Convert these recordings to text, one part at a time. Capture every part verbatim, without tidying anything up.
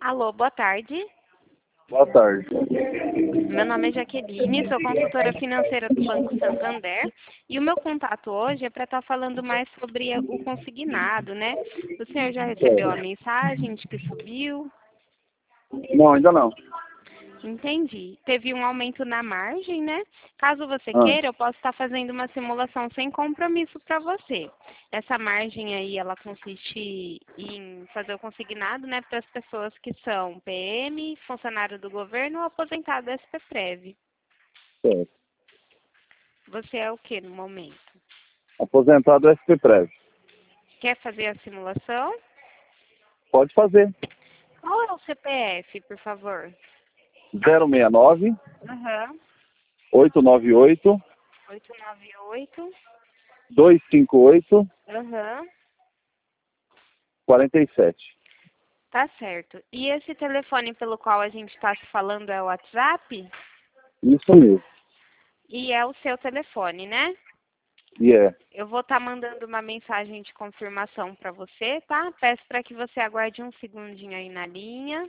Alô, boa tarde. Boa tarde. Meu nome é Jaqueline, sou consultora financeira do Banco Santander e o meu contato hoje é para estar falando mais sobre o consignado, né? O senhor já recebeu a mensagem de que subiu? Não, ainda não. Entendi. Teve um aumento na margem, né? Caso você Ah, queira, eu posso estar fazendo uma simulação sem compromisso para você. Essa margem aí, ela consiste em fazer o consignado, né, para as pessoas que são P M, funcionário do governo ou aposentado S P Prev. certo. Você é o que no momento? Aposentado S P Prev. Quer fazer a simulação? Pode fazer. Qual é o C P F, por favor? zero seis nove, Aham. oito nove oito, oito nove oito. dois cinco oito, Aham. quatro sete. Tá certo. E esse telefone pelo qual a gente está se falando é o WhatsApp? Isso mesmo. E é o seu telefone, né? E é. Eu vou estar mandando uma mensagem de confirmação para você, tá? Peço para que você aguarde um segundinho aí na linha.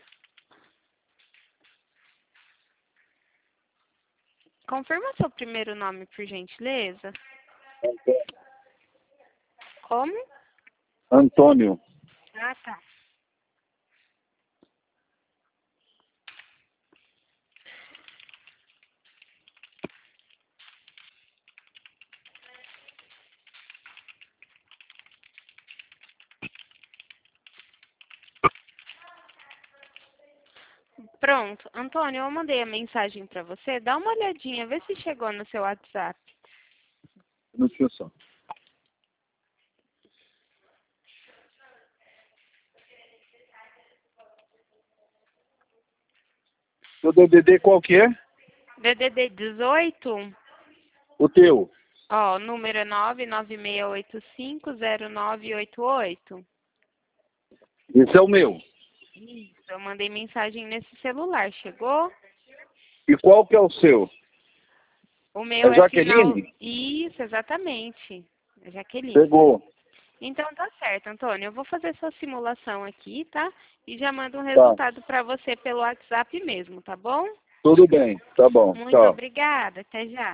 Confirma seu primeiro nome, por gentileza. Como? Antônio. Ah, tá. Pronto. Antônio, eu mandei a mensagem para você. Dá uma olhadinha, vê se chegou no seu WhatsApp. Não tinha só. O D D D qual que é? D D D dezoito, O teu. ó, o número é nove nove seis oito cinco zero nove oito oito. Esse é o meu. Isso, eu mandei mensagem nesse celular, chegou? E qual que é o seu? O meu É é final... Jaqueline? Isso, exatamente. É Jaqueline. Pegou. Então tá certo, Antônio. Eu vou fazer sua simulação aqui, tá? E já mando um Tá. resultado para você pelo WhatsApp mesmo, tá bom? Tudo bem. Tá bom. Muito Tchau. obrigada. Até já.